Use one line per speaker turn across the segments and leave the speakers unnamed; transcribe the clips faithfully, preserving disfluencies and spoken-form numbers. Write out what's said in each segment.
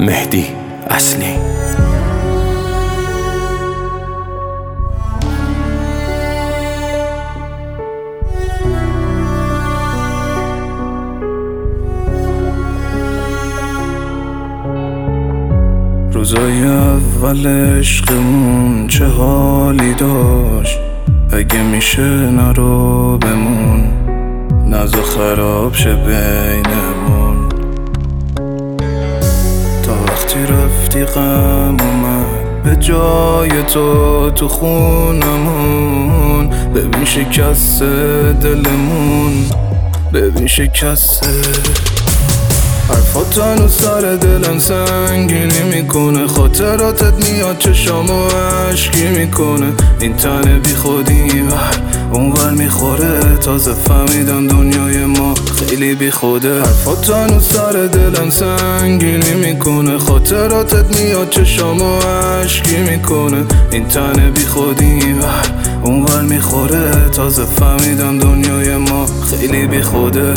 مهدی اصلی.
روزای اول عشقمون چه حالی داشت، اگه میشه نرو بمون، نزا خراب شه بینمون. تا وقتی رفتی غم اومد به جای تو تو خونمون. ببین شکست دلمون، ببین شکست. حرفات هنوز سر دلم سنگینی میکنه، خاطراتت میاد چشامو عشقی میکنه. این تن بی خودی ور اونور میخوره، تازه فهمیدم دنیای ما خیلی بی خوده. حرفات هنوز سر دلم سنگینی میکنه، خاطراتت میاد چشامو عشقی میکنه. این تن بی خودی ور اونور میخوره، تازه فهمیدم دنیای ما خیلی بی خوده.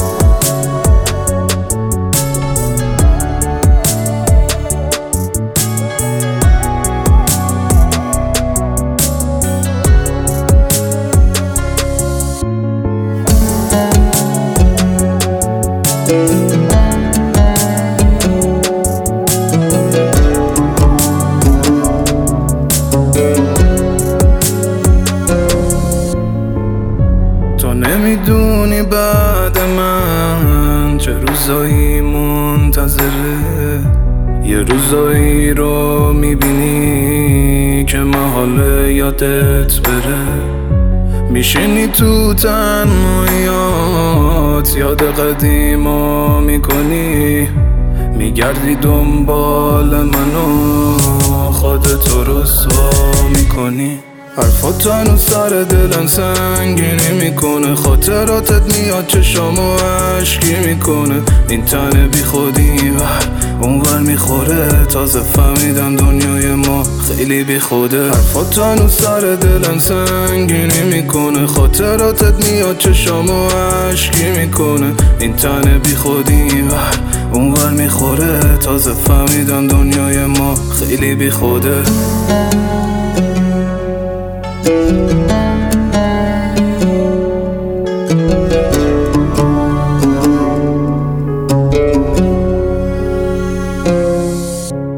تو نمیدونی بعد من چه روزایی منتظره، یه روزایی رو میبینی که محاله یادت بره. میشینی تو تنهاییات یاد قدیما میکنی، میگردی دنبال منو خودتو رسوا میکنی. حرفات هنوز سر دلم سنگینی میکنه، خاطراتت میاد چشامو عشقی میکنه. این تن بی خودی ور اونور میخوره، تازه فهمیدم دنیای ما خیلی بی خوده. حرفات هنوز سر دلم سنگینی میکنه، خاطراتت میاد چشامو عشقی میکنه. این تن بی خودی ور اونور میخوره، تازه فهمیدم دنیای ما خیلی بی خوده.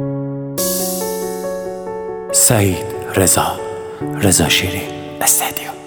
سعید رضا رضا شیرین استدیو.